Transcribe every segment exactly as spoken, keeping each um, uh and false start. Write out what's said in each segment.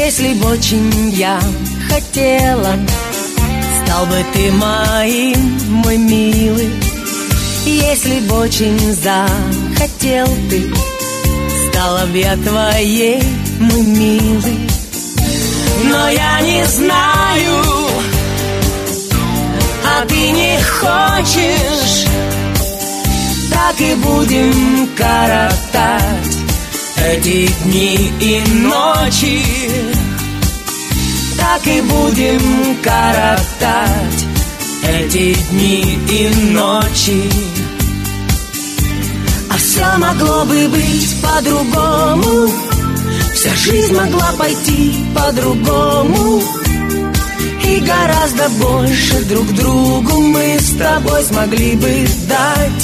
Если б очень я хотела, стал бы ты моим, мой милый. Если б очень захотел ты, стала б я твоей, мой милый. Но я не знаю, а ты не хочешь, так и будем коротать эти дни и ночи. Так и будем коротать эти дни и ночи. А все могло бы быть по-другому, вся жизнь могла пойти по-другому, и гораздо больше друг другу мы с тобой смогли бы дать.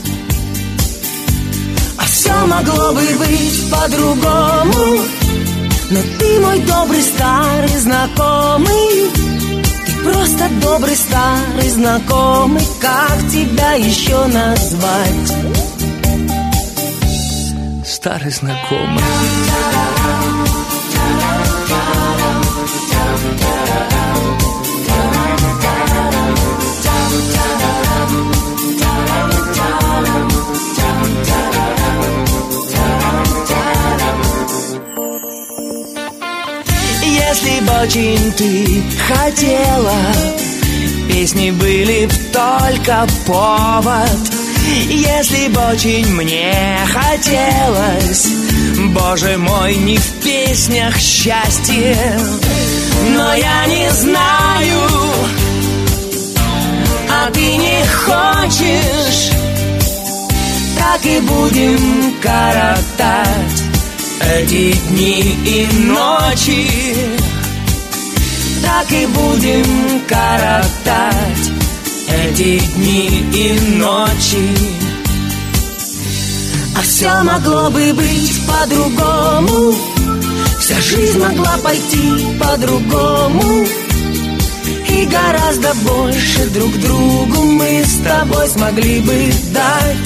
А все могло бы быть по-другому, но ты мой добрый старый знакомый. Ты просто добрый старый знакомый. Как тебя еще назвать? Старый знакомый. Если бы очень ты хотела, песни были б только повод. Если бы очень мне хотелось, Боже мой, не в песнях счастье. Но я не знаю, а ты не хочешь, так и будем коротать эти дни и ночи. Так и будем коротать эти дни и ночи. А все могло бы быть по-другому, вся жизнь могла пойти по-другому, и гораздо больше друг другу мы с тобой смогли бы дать.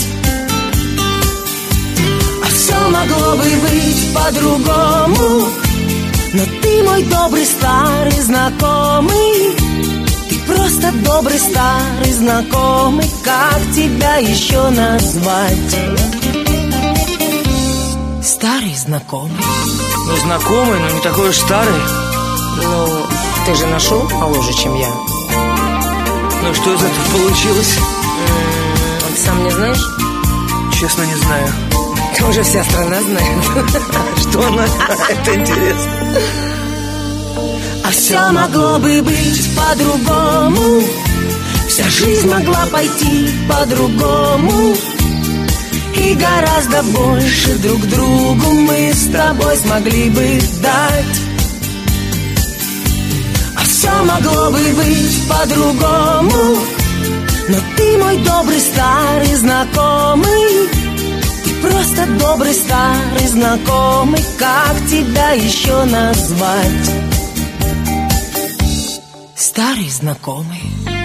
А все могло бы быть по-другому, но ты мой добрый старый знакомый. Ты просто добрый старый знакомый. Как тебя еще назвать? Старый знакомый. Ну, знакомый, но не такой уж старый. Ну, ты же нашел моложе, чем я. Ну, что из этого получилось? М-м, ты сам не знаешь? Честно, не знаю. Это уже вся страна знает. Что она знает, интересно. А все могло бы быть по-другому, вся жизнь могла пойти по-другому, и гораздо больше друг другу мы с тобой смогли бы дать. А все могло бы быть по-другому, но ты мой добрый старый знакомый. Ты просто добрый старый знакомый. Как тебя еще назвать? Старый знакомый.